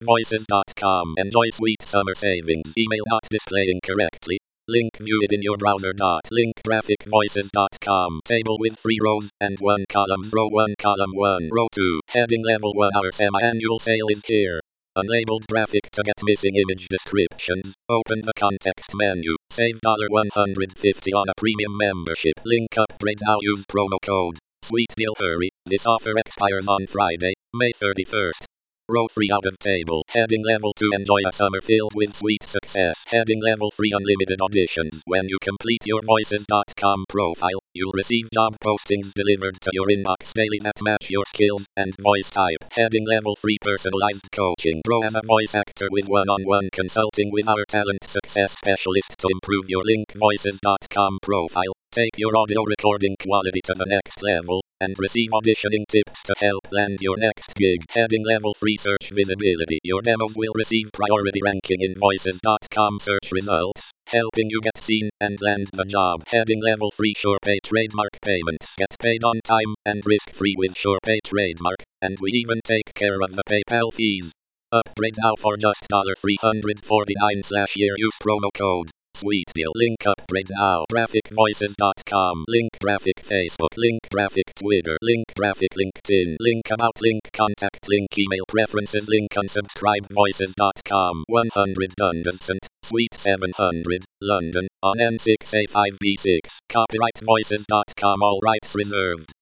Voices.com. Enjoy sweet summer savings. Email not displaying correctly. Link viewed in your browser. Link graphicvoices.com. Table with 3 rows and 1 column. Row 1, column 1, row 2. Heading level 1. Our semi-annual sale is here. Unlabeled graphic to get missing image descriptions. Open the context menu. Save $150 on a premium membership. Link upgrade now. Use promo code. Sweet deal. Hurry. This offer expires on Friday, May 31st. Row 3 out of table. Heading level 2. Enjoy a summer filled with sweet success. Heading level 3. Unlimited auditions. When you complete your Voices.com profile, you'll receive job postings delivered to your inbox daily that match your skills and voice type. Heading level 3. Personalized coaching. Grow as a voice actor with one-on-one consulting with our talent success specialist to improve your Link Voices.com profile. Take your audio recording quality to the next level and receive auditioning tips to help land your next gig. Heading level 3. Search visibility. Your demos will receive priority ranking in Voices.com search results, helping you get seen and land the job. Heading level 3. SurePay trademark payments. Get paid on time and risk-free with SurePay trademark, and we even take care of the PayPal fees. Upgrade now for just $349/year. Use promo code. Sweet deal. Link upgrade now. Graphicvoices.com. Link graphic Facebook. Link graphic Twitter. Link graphic LinkedIn. Link about. Link contact. Link email preferences. Link unsubscribe. Voices.com. 100 Dundersont, Suite 700, London, on N6A5B6. Copyright Voices.com. All rights reserved.